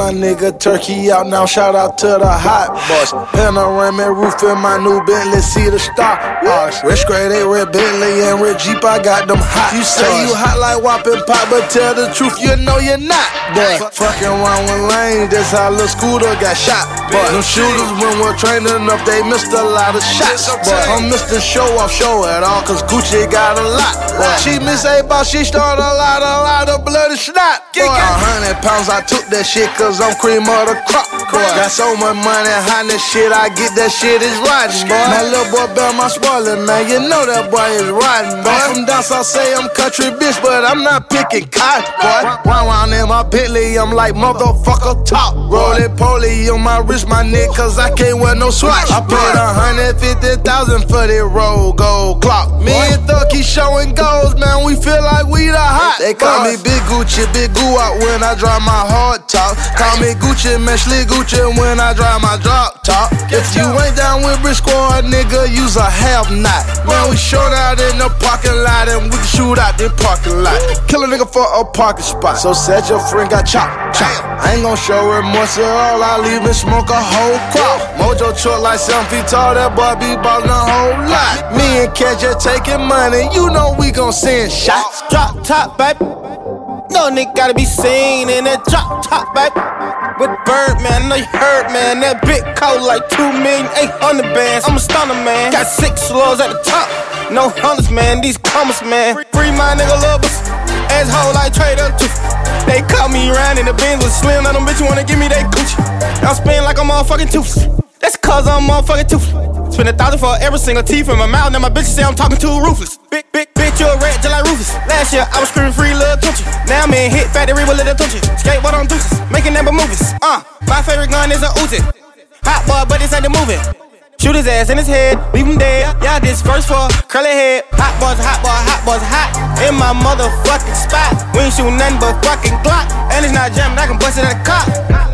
my nigga Turkey out now, shout out to the hot boss. Panoramic roof in my new Bentley, see the star. Rich grade A, red Bentley and red Jeep, I got them hot. You say you hot like whopping pop, but tell the truth, you know you're not. But fucking around with lanes, that's how Lil Scooter got shot. But them shooters when we're training up, they missed a lot of shots. But I'm Mr. Show Off, show it all, cause Gucci got a lot. She miss A-Ball, she started a lot of bloody snot. 100 pounds, I took that shit cause I'm cream of the crop. Got so much money, behind that shit, I get that shit is riding, boy. My little boy Bell, my spoiler, man, you know that boy is riding, boy. I'm from down south, say I'm country bitch, but I'm not picking cotton, boy. Round in my Bentley, I'm like motherfucker top. Roll-it poly on my wrist, my neck, cause I can't wear no swatch. I paid 150,000 for that roll gold clock. Me and Thug keep showing goals, man, we feel like we the hot. They call me Big Gucci, Big Goo out when I drive my hard top. Call me Gucci, man, Slick Gucci when I drive my drop top. If you ain't down with Brick Squad, nigga, you's a have-not. Man, we showed out in the parking lot and we can shoot out the parking lot. Kill a nigga for a parking spot. So said your friend got chopped. I ain't gon' show remorse at all, I leave and smoke a whole crop. Mojo short like 7 feet tall, that boy be ballin' a whole lot. Me and Cat just taking money, you know we gon' send shots. Drop top, baby. No nigga gotta be seen in that drop top, baby. With Birdman, I know you heard, man. That big coat like 2,800,000 bands. I'm a stunner, man. Got 6 floors at the top. No hunters, man. These commas, man. Free my nigga lovers. Asshole like Trader Tooth. They caught me around in the Benz with Slim. Now them bitches wanna give me that Gucci. I'm spinning like I'm motherfucking toothless. That's cause I'm motherfucking toothless. Spend 1,000 for every single teeth in my mouth. Now my bitches say I'm talking too ruthless. Big bitch, you a rat just like Rufus. Last year I was screaming free little country. Now I'm in hit factory with little country. Skateboard on deuces, making number movies. My favorite gun is a Uzi. Hot boy, but this ain't the movie. Shoot his ass in his head, leave him dead. Yeah, this first for curly head. Hot boys, hot. In my motherfucking spot. We ain't shooting nothing but fucking Glock. And it's not jamming, I can bust it at the cop.